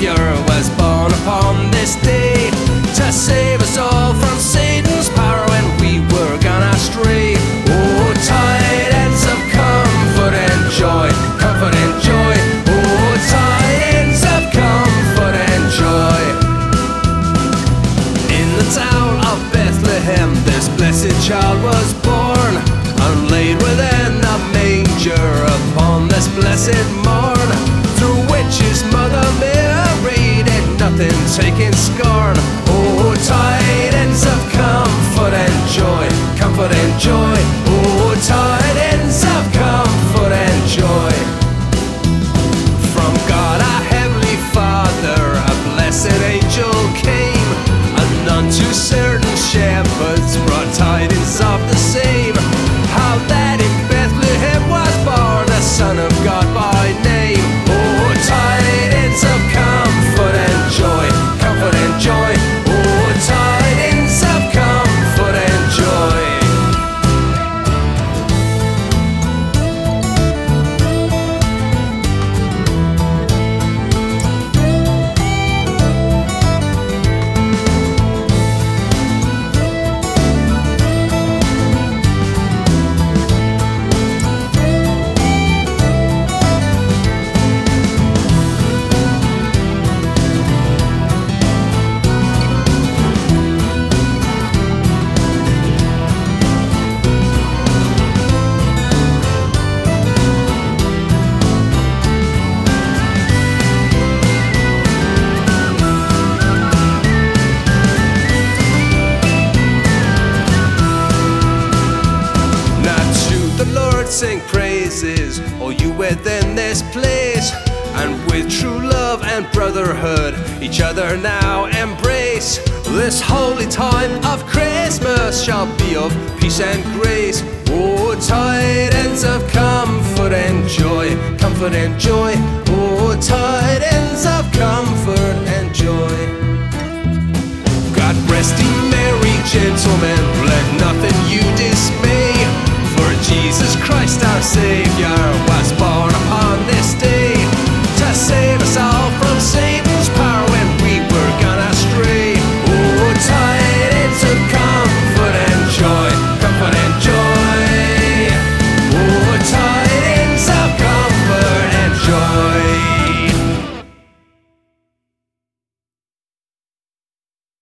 Savior was born upon this day to save us all from Satan's power when we were gone astray. Oh, tidings of comfort and joy, comfort and joy. Oh, tidings of comfort and joy. In the town of Bethlehem, this blessed child was born, and laid within a manger upon this blessed morn. Through which his mother Mary did nothing taking scorn. Oh, tidings of comfort and joy, comfort and joy. Oh, tidings of comfort and joy. From God our heavenly Father a blessed angel came, and unto certain shepherds brought tidings of the same, how that in Bethlehem was born a Son of God by name. Oh, tidings of comfort and joy, comfort and joy. Oh, tidings of comfort and joy. Sing praises, all you within this place, and with true love and brotherhood each other now embrace. This holy time of Christmas shall be of peace and grace. Oh, tidings of comfort and joy, comfort and joy. Oh, tidings of comfort and joy. God rest ye merry gentlemen, let nothing you dismay, for Jesus Christ our Savior was born upon this